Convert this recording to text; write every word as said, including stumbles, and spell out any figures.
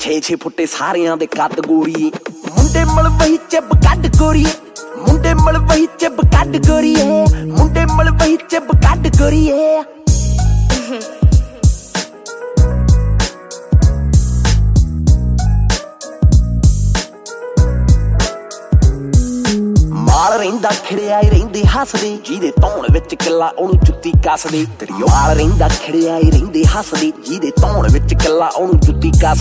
ਛੇ ਛੇ ਫੁੱਟੇ ਸਾਰਿਆਂ ਦੇ ਕੱਦ ਗੋਰੀਏ ਮੁੰਡੇ ਮਲਵਈ ਚੱਬ ਕੱਢ ਗੋਰੀਏ ਮੁੰਡੇ ਮਲਵਈ ਚੱਬ ਕੱਢ ਗੋਰੀਏ ਮੁੰਡੇ ਮਲਵਈ ਚੱਬ ਕੱਢ ਗੋਰੀਏ ਮਾਲ ਰਹਿੰਦਾ ਖਿੜਿਆ ਹੀ ਰਹਿੰਦੇ ਹੱਸਦੇ ਜਿਹਦੇ ਧੌਣ ਵਿੱਚ ਕਿੱਲਾ ਉਹਨੂੰ ਜੁੱਤੀ ਕੱਸਦੇ ਤੇਰੀ ਮਾਲ ਰਹਿੰਦਾ ਖਿੜਿਆ ਹੀ ਰਹਿੰਦੇ ਹੱਸਦੇ ਜਿਹਦੇ ਧੌਣ ਵਿੱਚ ਕਿੱਲਾ ਉਹਨੂੰ ਜੁੱਤੀ ਕੱਸ